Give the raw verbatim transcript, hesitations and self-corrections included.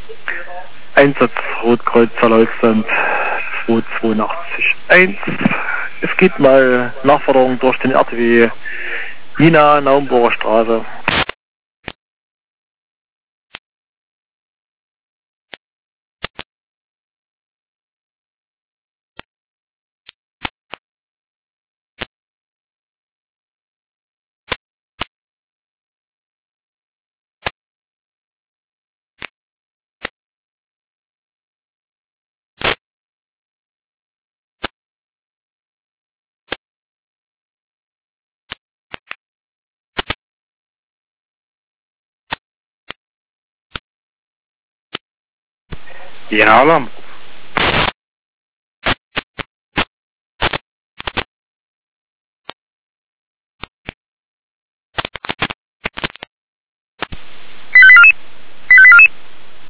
Einsatz Rotkreuzer Leutstand zweihundertzweiundachtzig eins. Es geht mal Nachforderung durch den R T W Jena, Naumburger Straße. Jena Alarm.